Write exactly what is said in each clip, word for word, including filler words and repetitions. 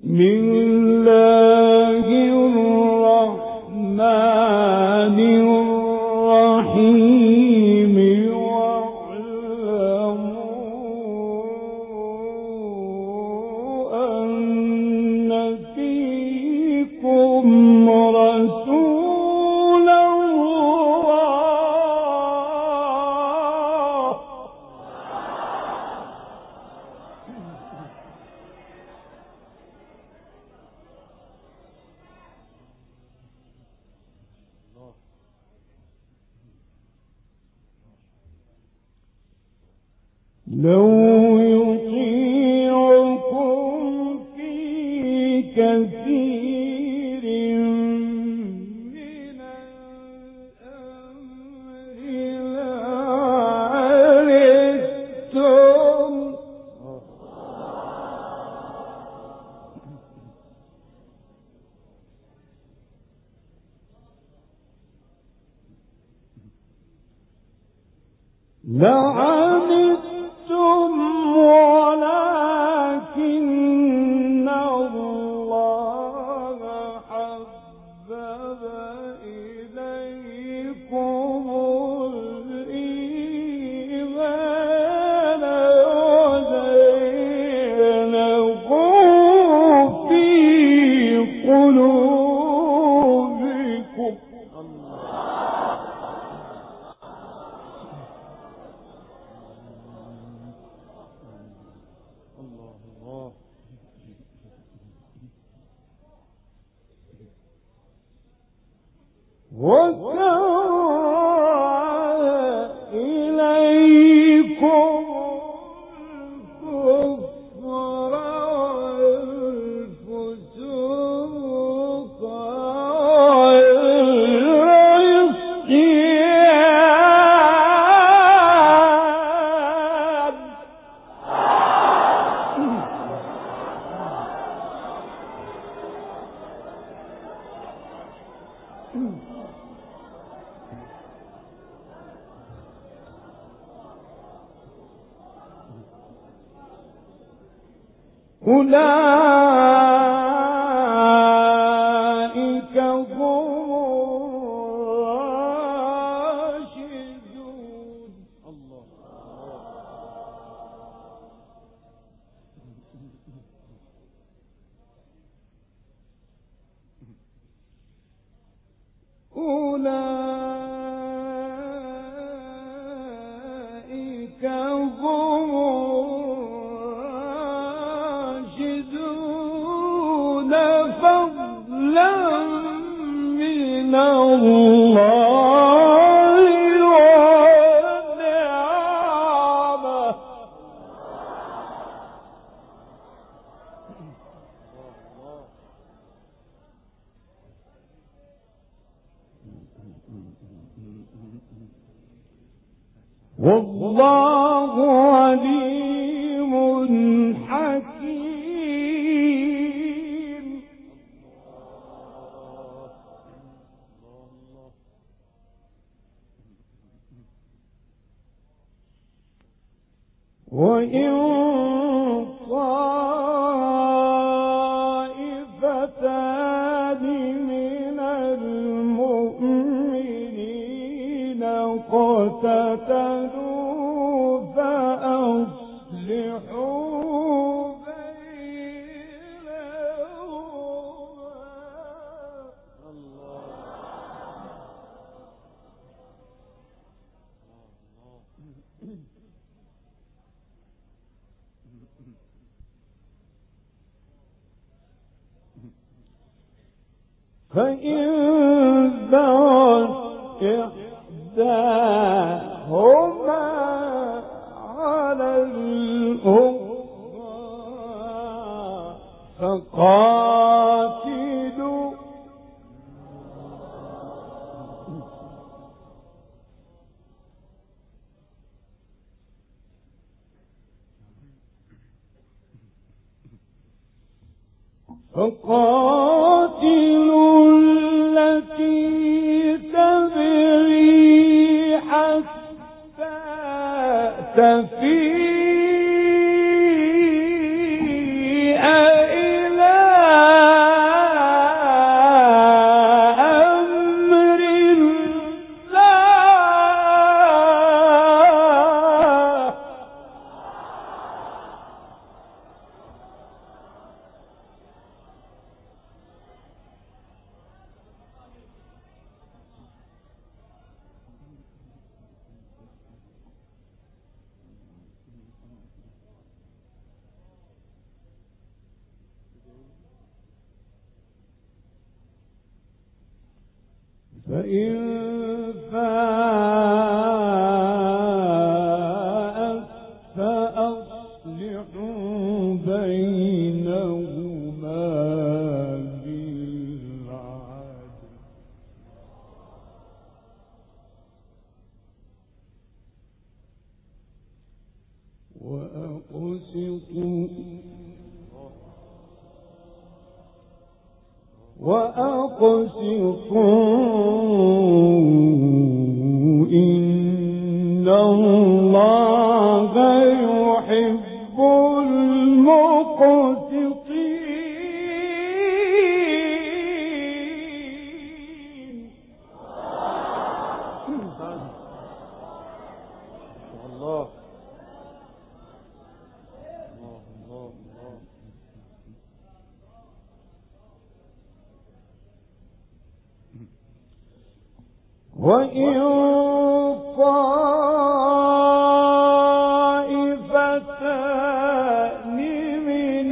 لو يطيعكم في كثير من الأمر لعنتم لعنتم ولكن الله حبب إليكم الإيمان وزينه في قلوبكم وكره إليكم الكفر والفسوق والعصيان أولئك هم الراشدون. الله أولئك هم الراشدون فضلا من الله ونعمه. والله عليم حكيم. وإن طائفتان من المؤمنين اقتتلوا فأصلحوا فإن بغت إحداهما على الأخرى فقاتلوا فقاتلوا التي تبغي حتى تفيء إلى فإن فاءت فأصلحوا بينهما بالعدل وأقسطوا وأقسطوا إن الله يحب المقسطين. الله وإن طائفتان من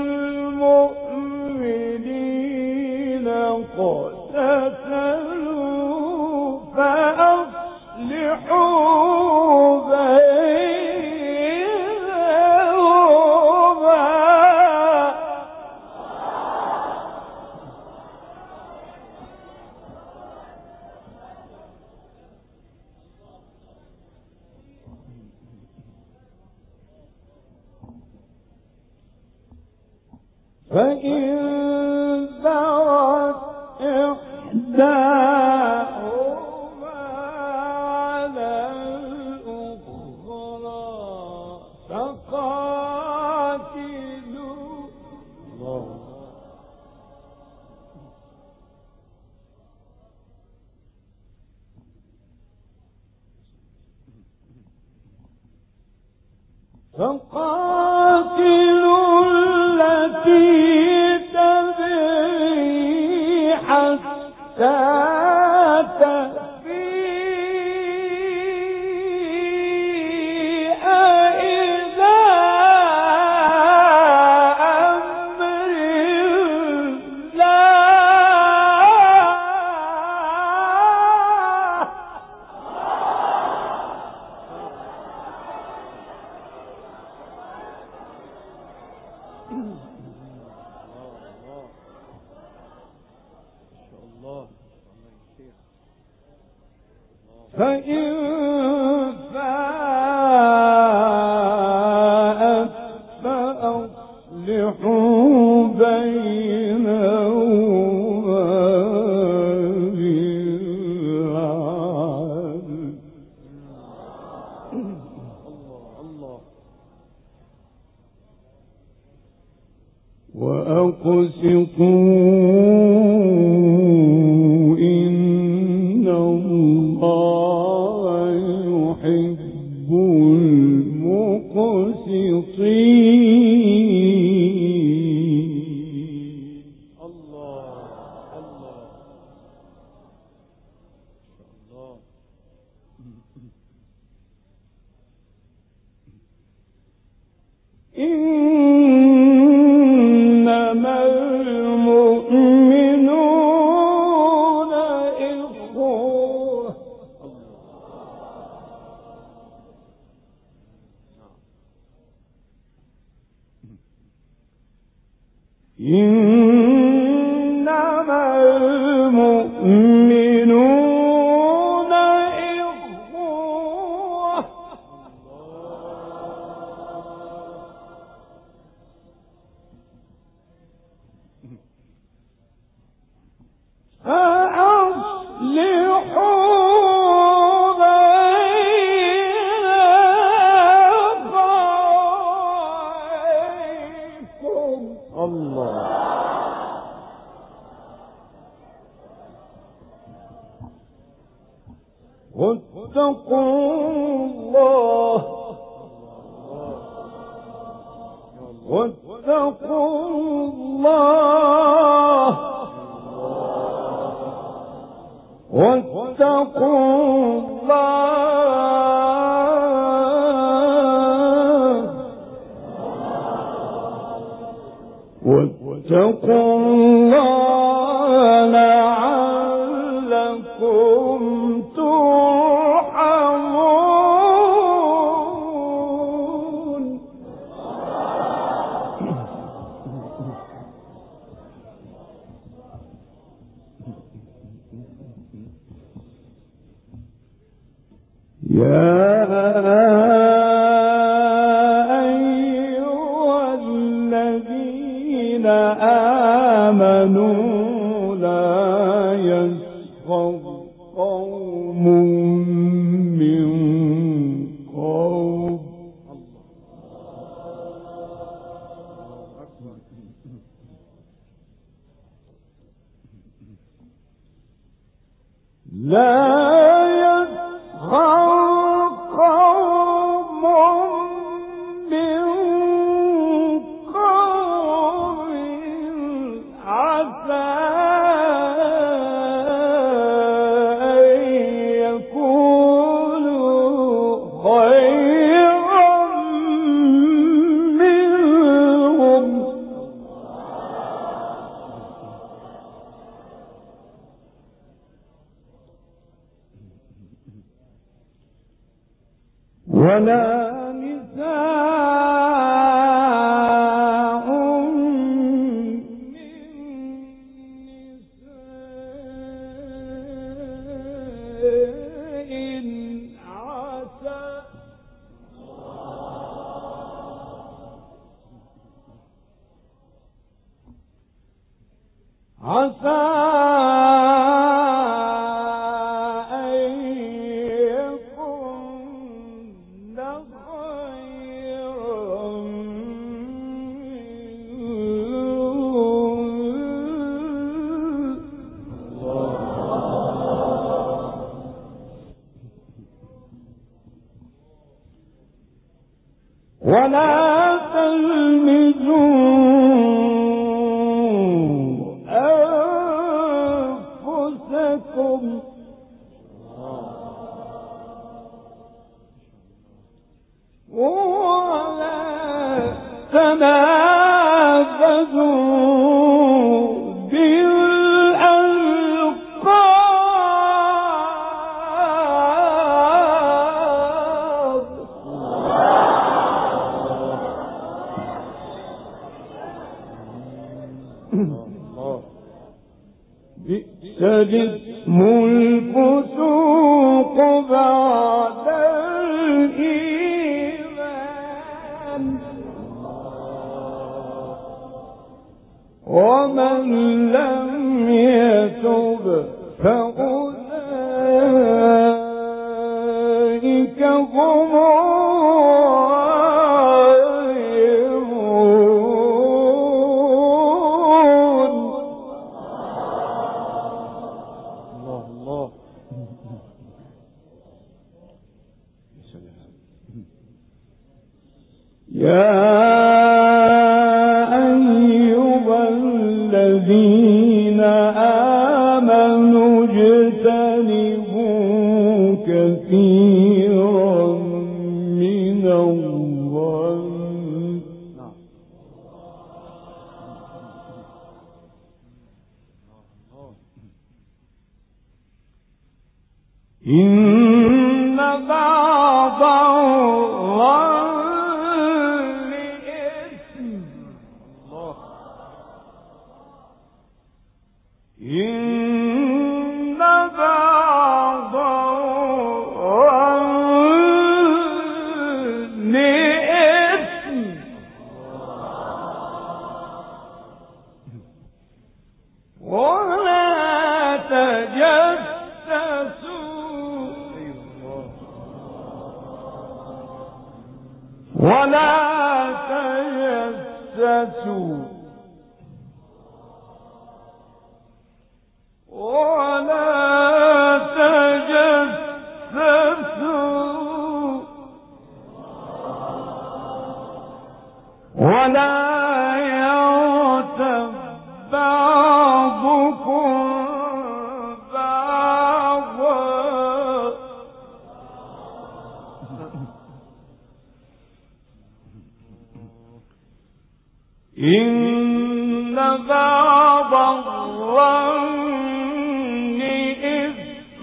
المؤمنين اقتتلوا فأصلحوا بينهما فإن بغت إحداهما على الأخرى فقاتلوا فقاتلوا التي تبغي حتى تفيء إلى أمر الله. فإن فاءت فأصلحوا بينهما بالعدل وأقسطوا إن الله يحب المقسطين. الله الله الله. إنما المؤمنون إخوة إنما المؤمنون إخوة فأصلحوا بين أخويكم. الله واتقوا الله واتقوا الله واتقوا الله واتقوا الله لعلكم لعلكم ترحمون. يا أيها الذين آمنوا لا يسخر قوم من قوم لا ولا نساء من نساء عسى عسى ولا تلمزوا أنفسكم ولا تنابزوا بالألقاب بئس الاسم الفسوق بعد الإيمان ومن لم يتب فأولئك هم يا أيها الذين آمنوا اجتنبوا كثيرا من الظن إن بعض إن بعض الظن إثم ولا تجسسوا ولا تجسسوا ولا تجسسوا ولا يغتب بعضكم بعضا إن بعض الظن إثم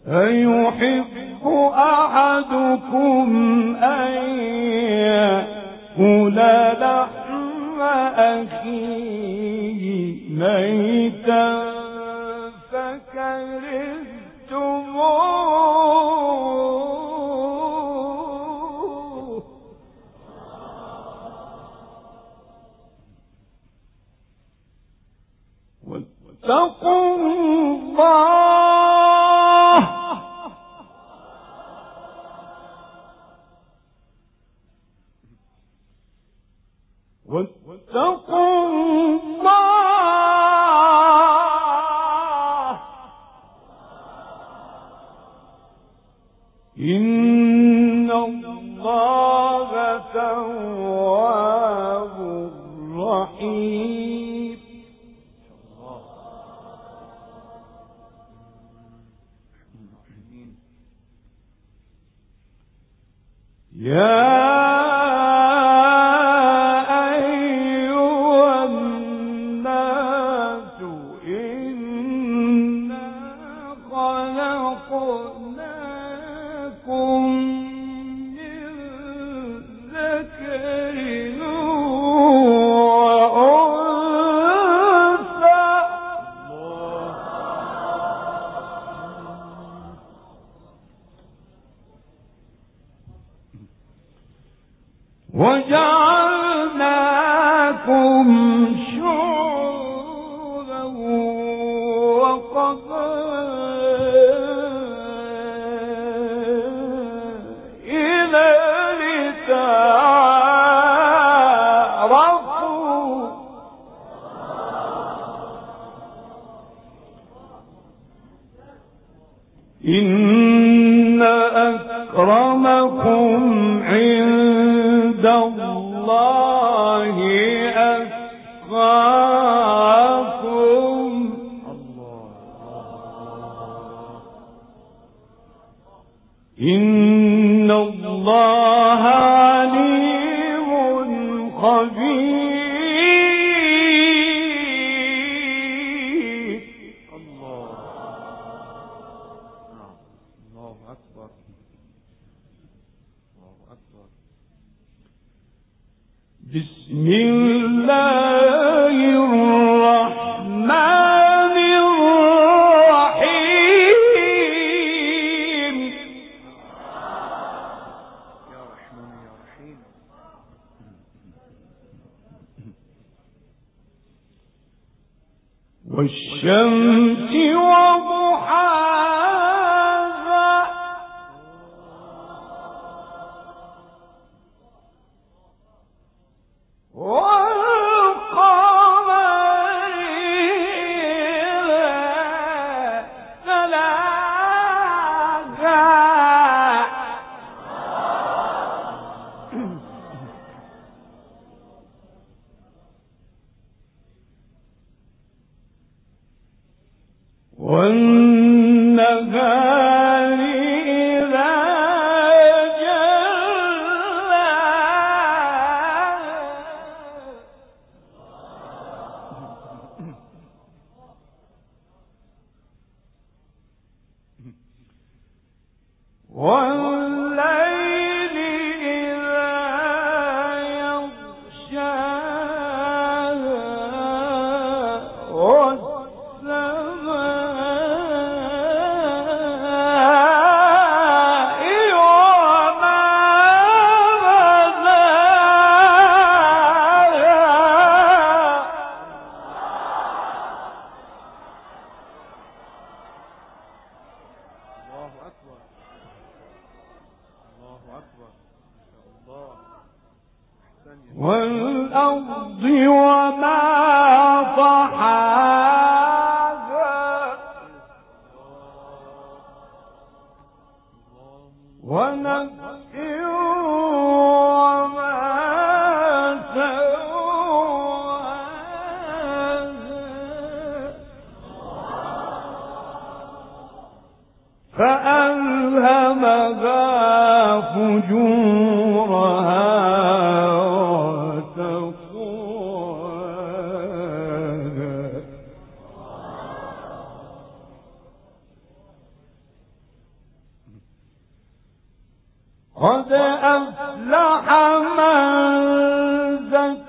أيحب أحدكم أن يأكل لحم أخيه ميتا فكرهتموه واتقوا الله واتقوا الله إن الله تواب رحيم. يا وجعلناكم شعوبا وقبائل لتعارفوا إن أكرمكم عند الله أتقاكم. إن الله عليم خبير. الله الله أكبر الله أكبر. بسم الله الرحمن الرحيم. يا رحمن يا رحيم. والشمس وضحاها والقمر إذا تلاها والنهار إذا والليل إذا يغشاها والسماء وما بناها. الله أكبر الله أكبر. والأرض وما طحاها ونفس وما سواها فألهمها فجورها وتقواها قد أفلح من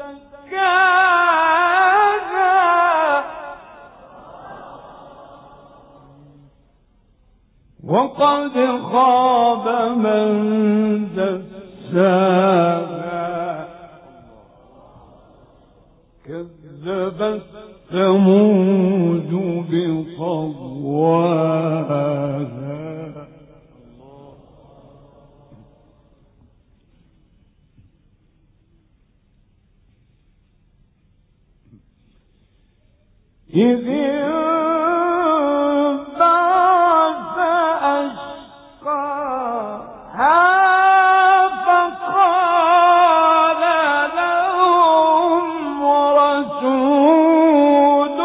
زكاها وقد خاب من دساها كذبت ثمود بطغواها إذ انبعث أشقاها فقال لهم رسول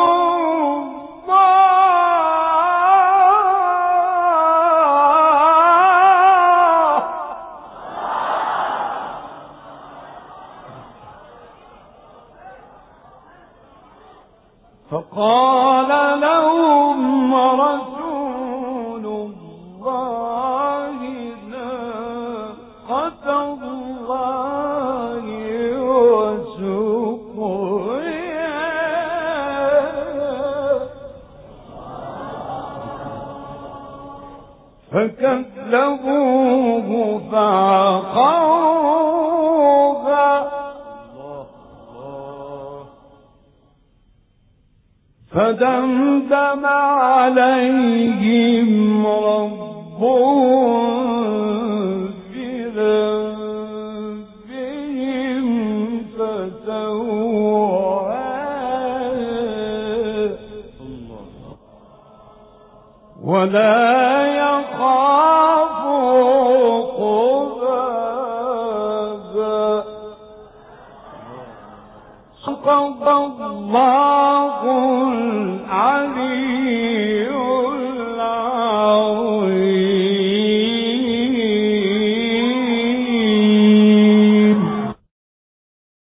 الله فقال لهم رسول الله ناقة الله وسقياها فكذبوه فعقروها فدمدم عليهم ربهم بذنبهم فسواها ولا يخاف عقباها صدق الله